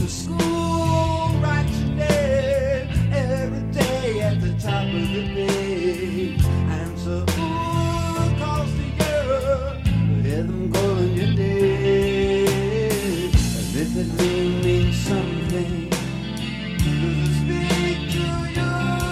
to school, write your name every day at the top of the page. Answer who calls to you, hear them calling your name. And if it really means something, does it speak to you?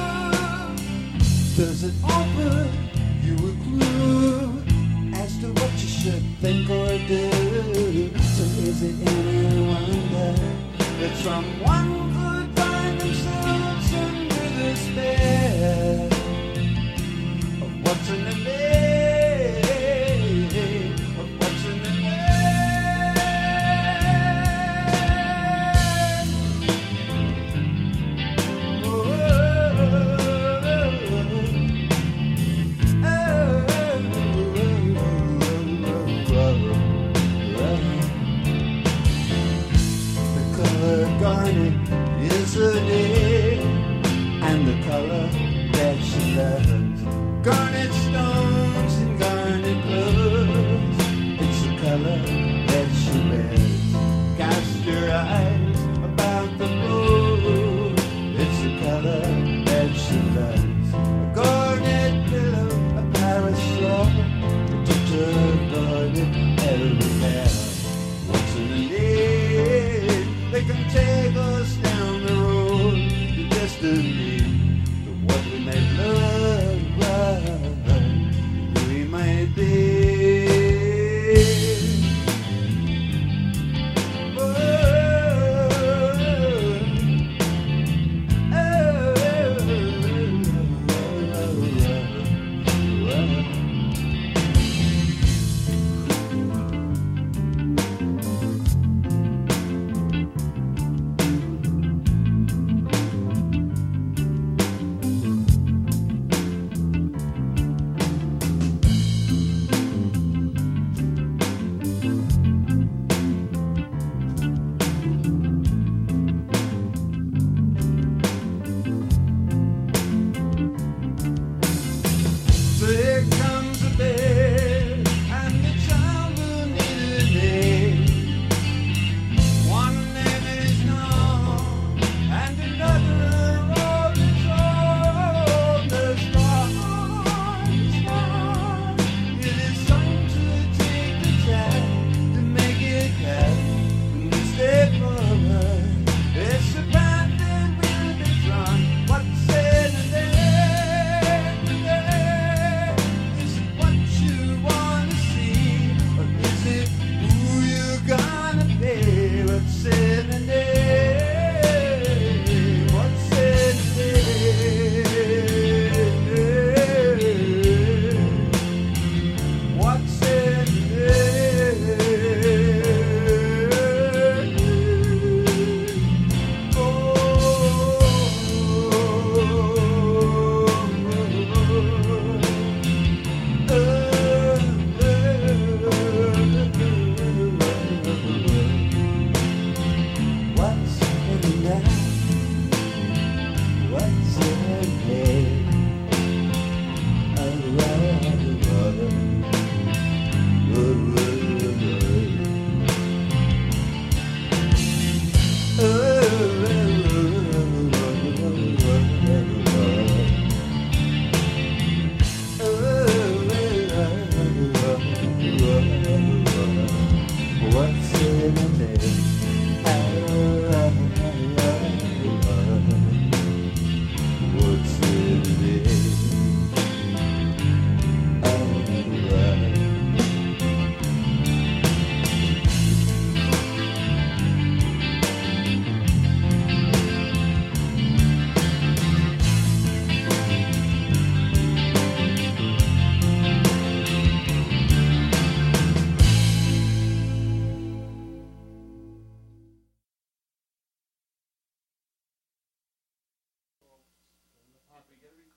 Does it offer you a clue as to what you should think or do? So is it any wonder that someone could find themselves under the spell of what's in the mail?